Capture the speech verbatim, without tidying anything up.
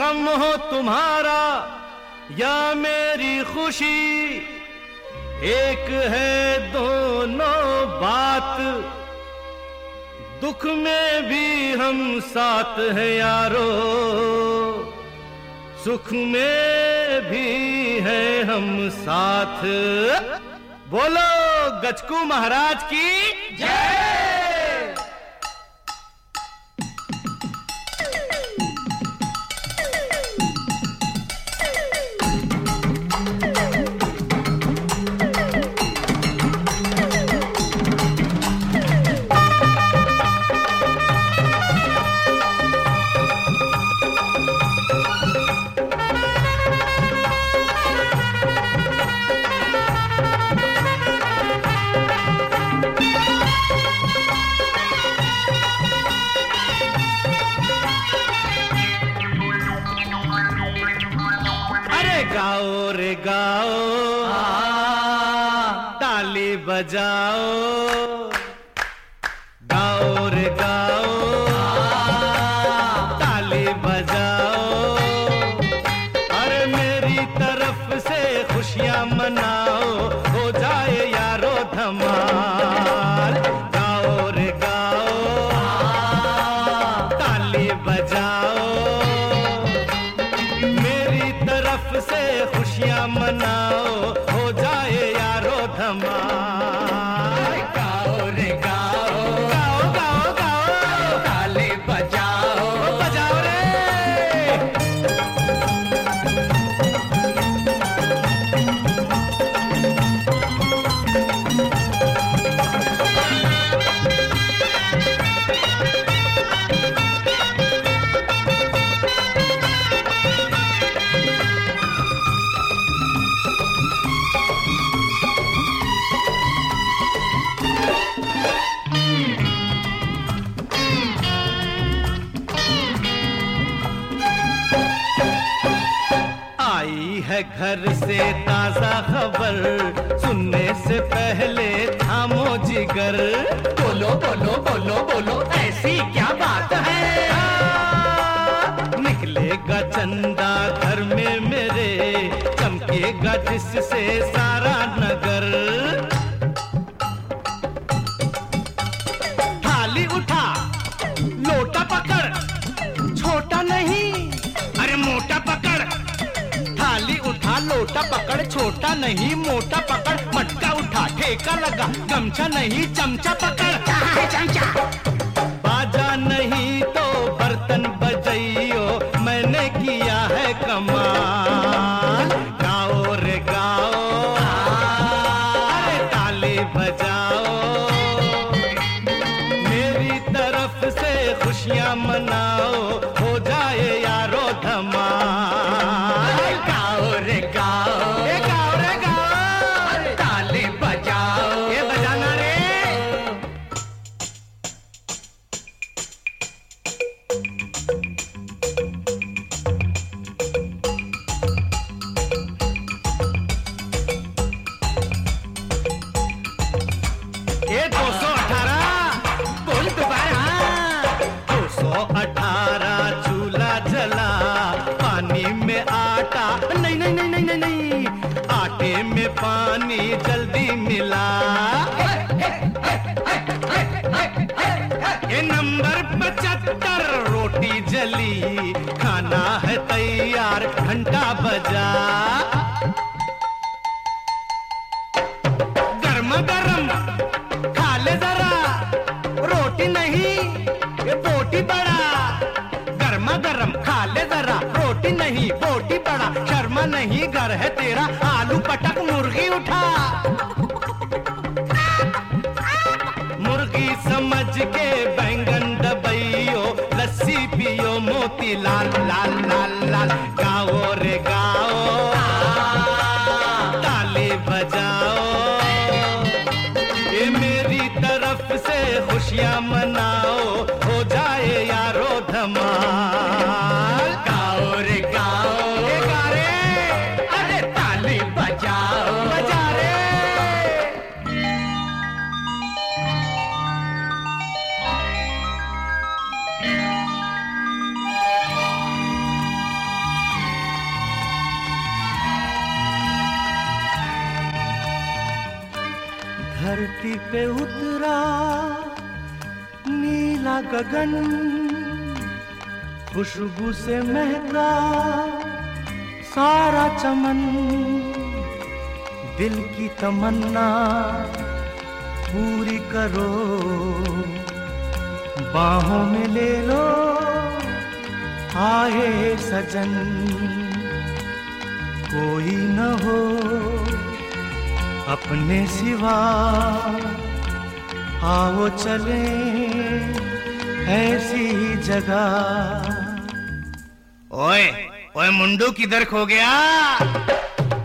गम हो तुम्हारा या मेरी खुशी, एक है दोनों बात। दुख में भी हम साथ हैं यारो, सुख में भी है हम साथ। बोलो गचकू महाराज की जय। गाओ रे गाओ, ताली बजाओ, गाओ रे गाओ, ताली बजाओ। अरे मेरी तरफ से खुशियां मनाओ, हो जाए यारो धमाल। गाओ रे गाओ, ताली बजाओ, से खुशियां मनाओ, हो जाए यारो धमाल। गाओ रे गाओ, गाओ गाओ गाओ, ताली बजाओ, बजाओ रे। है घर से ताजा खबर, सुनने से पहले थामो जिगर। बोलो बोलो बोलो बोलो, ऐसी क्या बात है? निकलेगा चंदा घर में मेरे, चमकेगा जिससे सारा नगर। थाली उठा लोटा पकड़, छोटा नहीं अरे मोटा पकड़। थाली उठा लोटा पकड़, छोटा नहीं मोटा पकड़। मटका उठा ठेका लगा, गमछा नहीं चमचा पकड़। कहाँ है चमचा? बाजा नहीं तो बर्तन बजाइयो, मैंने किया है कमाल। गाओ रे गाओ, अरे ताली बजाओ, मेरी तरफ से खुशियां मनाओ, हो जाए यारो धमाल। गाओ रे गाओ, ए गाओ रे गाओ, ताली बजाओ, ये बजाना रे। ये दो सौ अठारह, बोल दोबारा। दो सौ अठारह चूल्हा जला, पानी में आटा नहीं नहीं नहीं नहीं नहीं नहीं, आटे में पानी जल्दी मिला। ये नंबर पचहत्तर रोटी जली, खाना है तैयार घंटा बजा। गर्मा गर्म खा ले जरा, रोटी नहीं ये बोटी बड़ा। गर्मा गर्म खा ले जरा, रोटी नहीं बोटी बड़ा। शर्मा नहीं घर है तेरा, आलू पटक मुर्गी उठा। मुर्गी समझ के बैंगन दबाइयो, लस्सी पियो मोती लाल लाल लाल लाल। गाओ रे गाओ, ताली बजाओ, ये मेरी तरफ से खुशियां मनाओ, हो जाए यारो धमाल। गाओ रे गाओ, ये गा रे, अरे ताली बजाओ, बजा रे। धरती पे उतरा नीला गगन, खुशबू से महका सारा चमन, दिल की तमन्ना पूरी करो, बाहों में ले लो आए सजन, कोई न हो अपने सिवा, आओ चले ऐसी जगह। ओए ओए मुंडू किधर खो गया?